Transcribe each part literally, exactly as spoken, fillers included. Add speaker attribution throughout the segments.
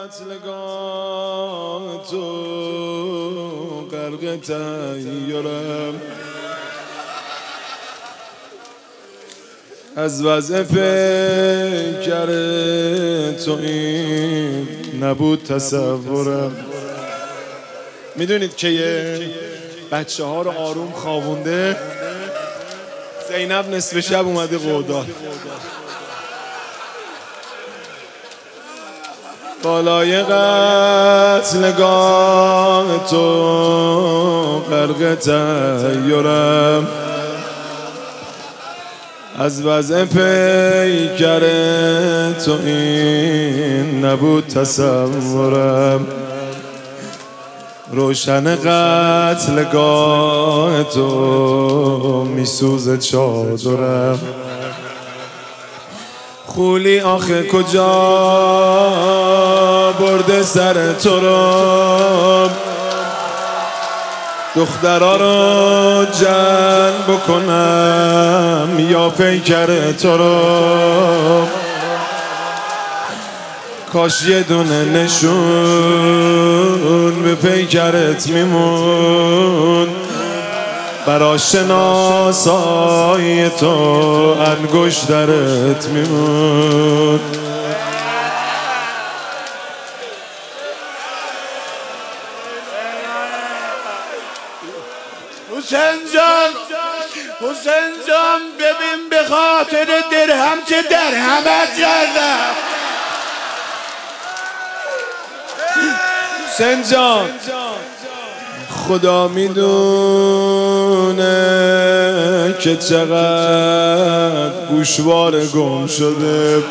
Speaker 1: قتلگاه تو غرق تحیرم، از وضع پیکر تو این نبود تصورم. میدونید که یه بچه ها رو آروم خوابونده، زینب نصف شب اومده قودال، بالای قتلگاه تو غرق تحیرم، از وضع پیکر تو این نبود تصورم. روشن قتلگاه تو میسوزه چادرم، خولی آخه کجا برده سر تو رو، دخترها رو جلب بکنم یا پیکر تو رو، کاش یه دونه نشون به پیکرت میمون، برا شناسای تو انگشترت میمون.
Speaker 2: حسین جان، حسین جان ببین به خاطر درهم چه درهمت کردم.
Speaker 1: حسین جان خدا میدونه که چقدر گوشوار گم شده،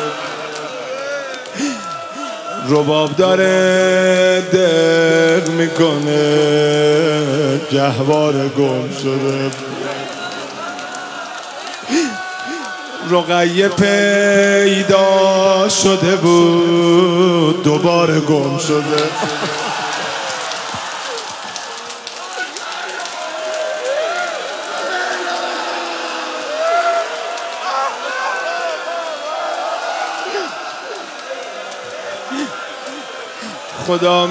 Speaker 1: رباب داره دق میکنه گهوار گم شده، رقیه پیدا شده بود دوباره گم شده. خدا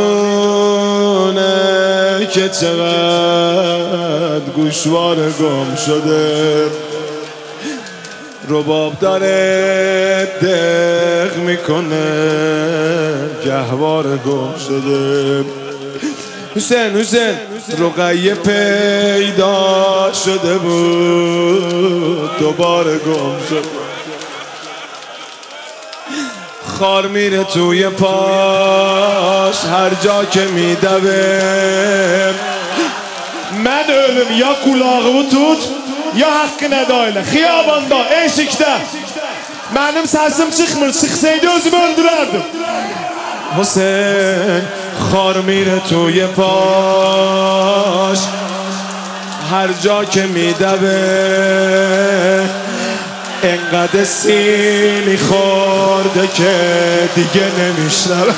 Speaker 1: میدونه که چقدر گوشوار گم شده، رباب داره دق میکنه گهوار گم شده. حسین حسین رقیه پیدا شده بود دوباره گم شده، خار میره توی پاش هر جا که میدوه،
Speaker 2: من ölüm ya kulağımı tut ya hakkına dayla. Xiyabanda eşikdə mənim səsim çıxmır, çıxsaydı özümü öldürərdim.
Speaker 1: حسین خار میره توی پاش هر جا که میدوه، انقدر سیلی خورده که دیگه نمیشنوه.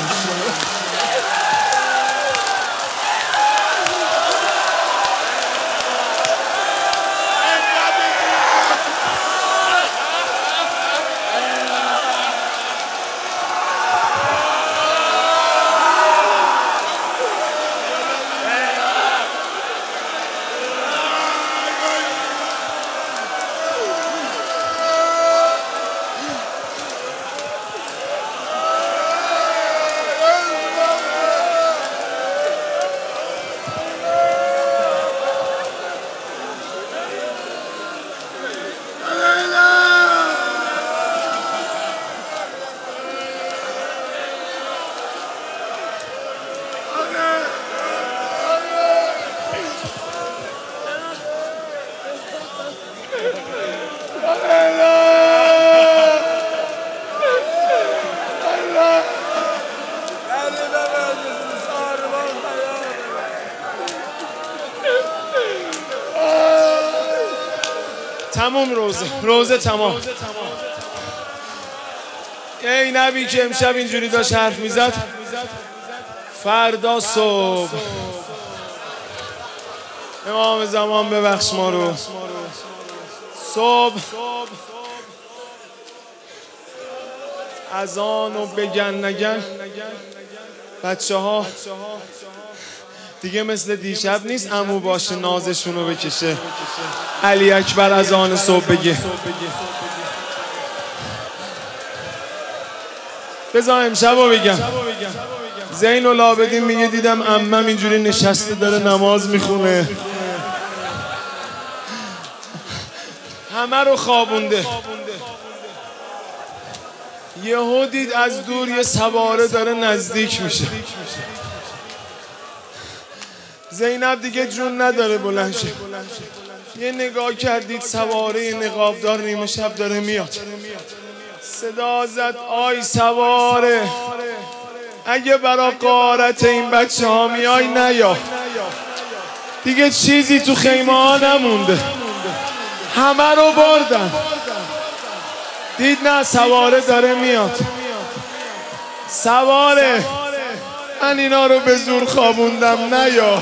Speaker 1: تموم روزه روزه تمام. ای نبی که امشب اینجوری داشت حرف میزد، فردا صبح امام زمان ببخش ما رو، صبح اذانو بگن نگن بچه ها دیگه مثل دیشب نیست عمو باشه نازشونو بکشه علی اکبر اذان صبح بگه. بذار امشبو بگم. زین العابدین میگه دیدم عمم اینجوری نشسته داره نماز میخونه همه رو خوابونده. یهو دید از دور یه سواره داره نزدیک میشه. زینب دیگه جون نداره بلند شه. یه نگاه کردید سواره نقابدار نیمه شب داره میاد. صدا زد آی سواره اگه برا غارت این بچه ها میای نیا. دیگه چیزی تو خیمه ها نمونده همه رو بردن. دید نه سواره داره میاد. سواره من اینا رو به زور خوابوندم نیا.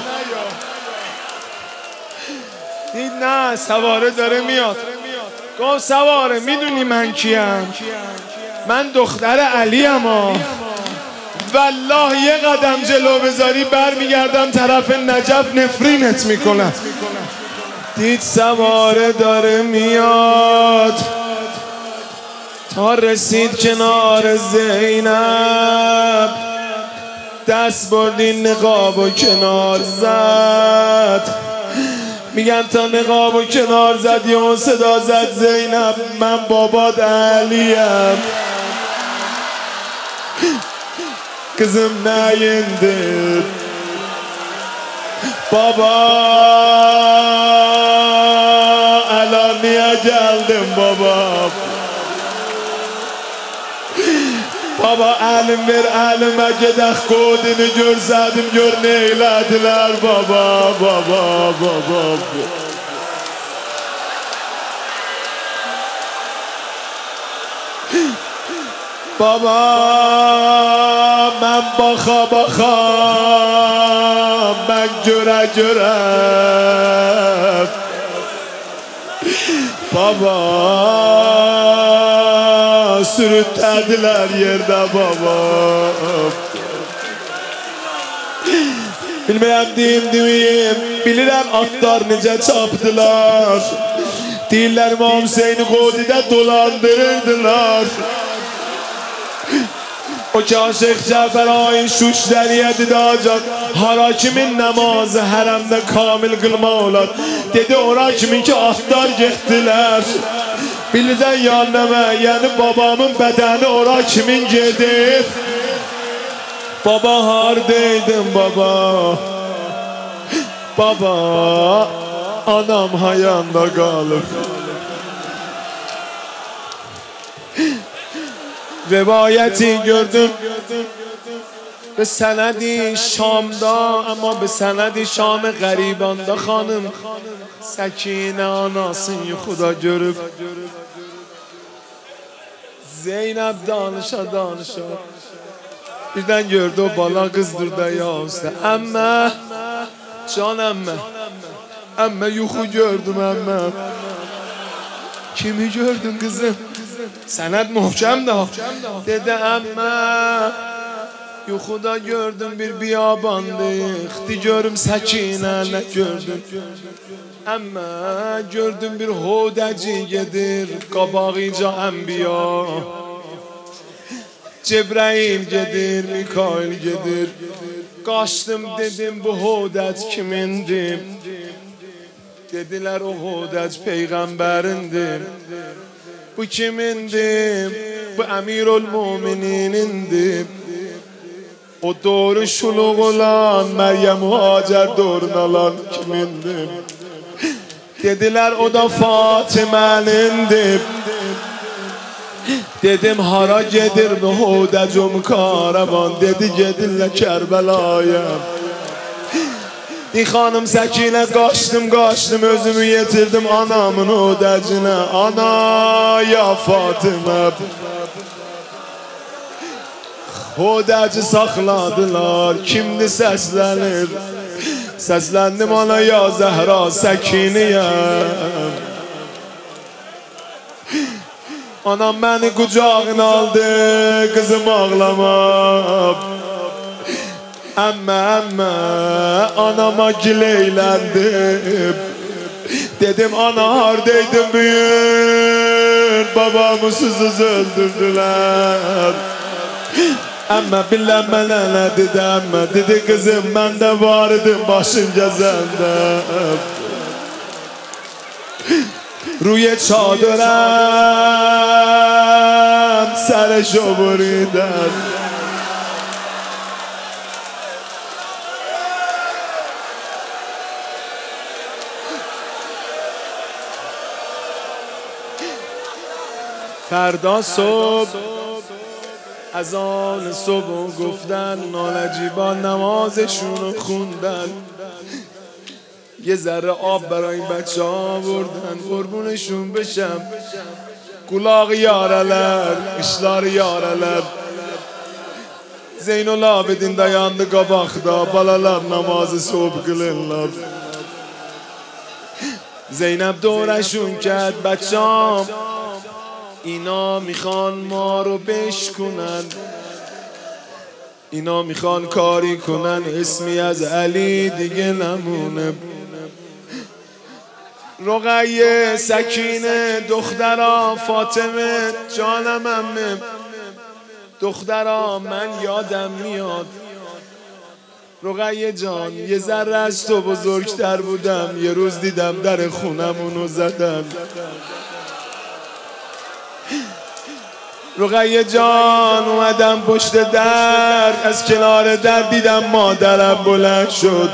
Speaker 1: دید نه سواره داره میاد. گفت سواره میدونی من کیم؟ من دختر علیم ها. والله یه قدم جلو بذاری برمیگردم طرف نجف نفرینت میکنم. دید سواره داره میاد تا رسید کنار زینب دست بردین نقاب و کنار زد. میگن تا نقاب و کنار زد یه صدا زد زینب من بابات علیم kızım neyindir baba الان niye geldin baba baba elim ver elime gedək kodini görsədim gör neylədilər baba baba baba baba من باخا باخا من göre göre baba sürütlediler yerde baba. Bilməyəm deyim deməyim bilirəm atlar necə çapdılar. Deyirlər İmam Hüseyni Qodidə dolandırırdılar. O ki Aşıq Cəfərayın şuş dəriyədi dacaq hara kimin namazı hərəmdə kamil qılma olar. Dedi ora kimin ki atlar getdilər. Bilirsən yanəmə yəni babamın bədəni ora kimin gedir. Baba hardaydın baba. Baba anam hayanda qalıb. روایتی gördüm به سندی شامدا اما به سندی شام غریباندا خانم سکینه anasını خدا görüb Zeynep danışa danışa birden gördü o bala kızdır da ya usta emme can emme emme yuxu gördüm emme. Kimi gördün kızım? Senet muhkem da dedi emme yuxuda gördüm bir biyabandık di görüm səkinə nə gördüm emme gördüm bir hodəci gedir qabağıca ənbiya Cebrail gedir Mikail gedir qaçdım dedim bu hodəc kimindir dediler o hodəc peyğəmbərindir. Bu kimindir? Bu Emirülmüminindir. O doğru şuluq olan Meryem Hacer doğrun alan kimindir? Dediler o da Fatime'nindir. Dedim hara gedir mi hodəcum karavan dedi gedirlər Kərbəlaya. Di xanım Səkinə qaçdım qaçdım özümü yetirdim anamın hodəcinə. Ana ya Fatimə hodəci saxladılar kimdi səslənir səsləndim ana ya Zəhra Səkiniyəm.
Speaker 2: Anam beni kucağına aldı, kızım ağlama. Emme emme anama gileylendim. Dedim ana hardaydın büyür, babamı susuz öldürdüler. Emme bilemene ne dedi emme, dedi kızım ben de vardım başınca sende. روی چادرم سرشو بریدن فردا صبح از آن صبح گفتن نالجیبا نمازشونو خوندن یه ذره آب برای این بچه ها بردن قربونشون بشم کلاغ یارلر işlar yaralar Zeynul Abidin dayandı qabaqda balalar namazı صبح qılırlar Zeynep دورشون کرد بچه‌ام اینا میخوان ما رو بشکنن اینا میخوان کاری کنن اسمی از علی دیگه نمونه رقیه سکینه دخترا فاطمه جانم امه دخترا من یادم میاد رقیه جان یه ذره از تو بزرگتر بودم یه روز دیدم در خونمونو زدن رقیه جان اومدم پشت در از کنار در دیدم مادرم بلند شد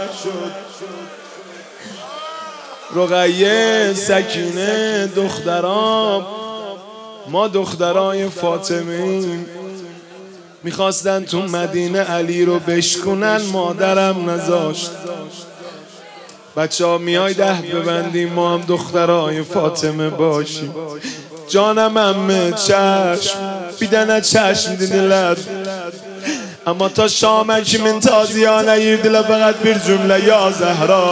Speaker 2: رقیه سکینه دخترام ما دخترای فاطمه ایم میخواستن تو مدینه علی رو بشکنن مادرم نذاشت بچه ها میای ده ببندیم ما هم دخترای فاطمه باشیم جانم امه çeşm bir dənə çeşm dedilər Amma ta şamə kimin taziyanə yirdilər fəqət bir cümlə ya Zəhra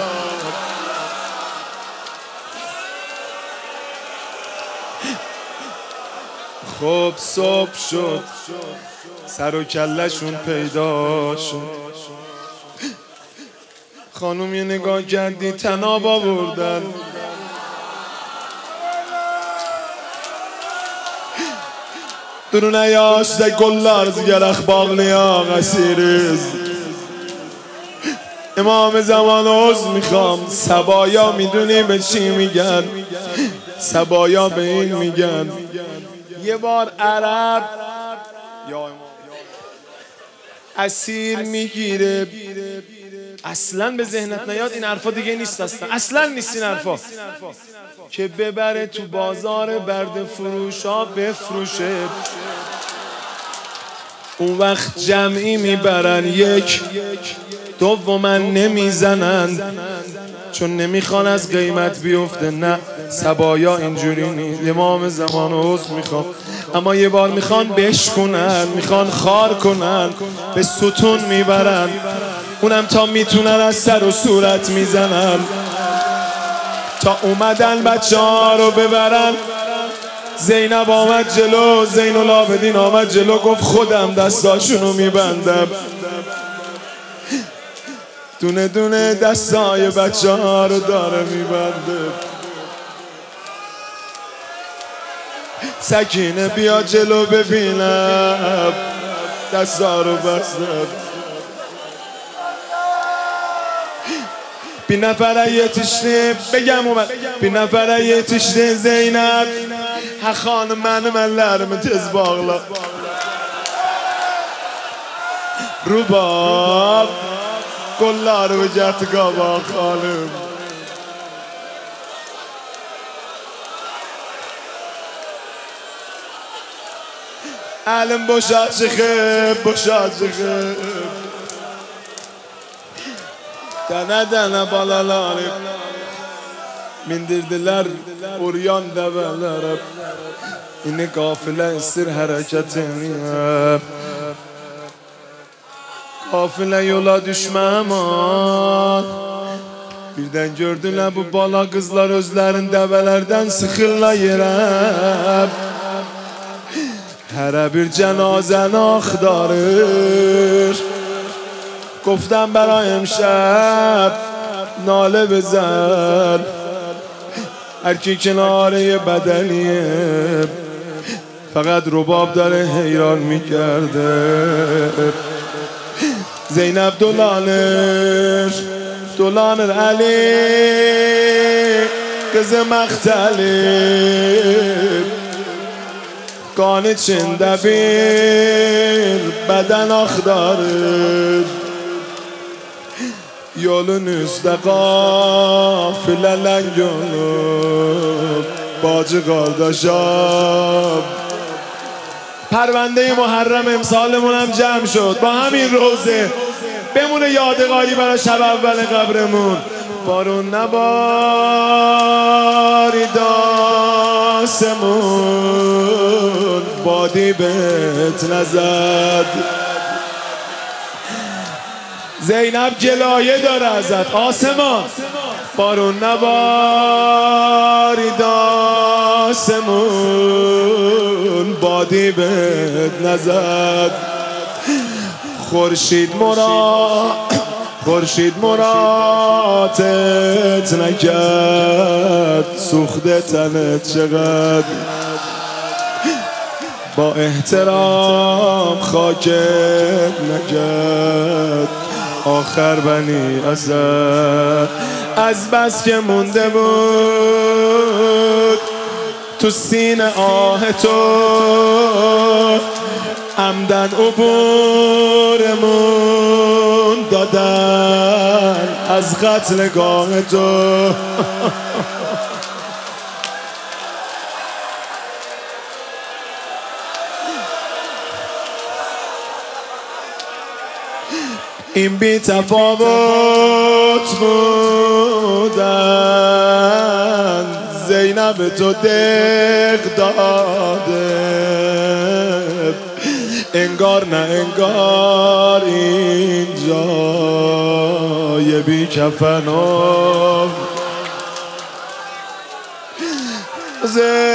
Speaker 2: خب صبح شد سر و کلشون پیدا شد خانوم یه نگاه کردی تناب آوردن درونه yaşta gollar zgerək bağlayan əsiriz امام زمان عوض میخوام سبایا میدونی به چی میگن سبایا به این میگن یه بار عرب اسیر میگیره اصلا به ذهنت نیاد این حرفا دیگه نیست اصلا اصلا نیست این حرفا که ببره تو بازار برده فروش ها بفروشه اون وقت جمعی میبرن یک دوما نمیزنن چون نمیخوان از قیمت بیفته نه سبایا اینجوری نیست امام زمان عوض میخوان اما یه بار میخوان بشکنن میخوان خار کنن به ستون میبرن اونم تا میتونن از سر و صورت میزنن تا اومدن بچه ها رو ببرن زینب آمد جلو زینال عابدین آمد جلو گفت خودم دستاشونو میبندم دونه دونه دستای بچه ها رو داره میبنده سکینه بیا جلو ببینم دستا رو بستم bir nefere yetişti begem اومد bir nefere yetişti Zeynep ha xanım mənim əllərimi tez bağla rubab qollarımı gətir qabaq xanım əlim boşa çıxıb boşa çıxıb Dənə dənə balaları mindirdiler uryan dəvələrə İni qafilə istir hərəkətini Qafilə yola düşmə aman Birdən gördülər bu bala qızlar özlərin dəvələrdən sıxırlar yerə هر بیر جنازه ناخ داره. گفتم برای امشب ناله بزن، هر کی کناره بدنیه فقط رباب داره حیران میکرده. زینب دولانر دولانر علی کز مختلی کانه چنده بیر بدن آخداره. یولun üstə qafilələn gönlüm bacı qardaşam. پرونده محرم امسالمون هم جمع شد با همین روزه بمونه یادگاری برای شب اول قبرمون. بارون نباری داسمون بادی بهت نزد. زینب گلایه داره ازت آسمان. بارون نباری داسمون بادی بهت نزد. خورشید مرا خورشید مراتت نکرد سوخته تنت چقدر. با احترام خاکت نکرد آخر بنی اسد. از بس که مونده بود تو سینه آه تو عمدن عبورمون دادن از قتلگاه تو. این بی تفاوت بودن زینب تو دق داده. انگار نه انگار اینجا یه بی کفن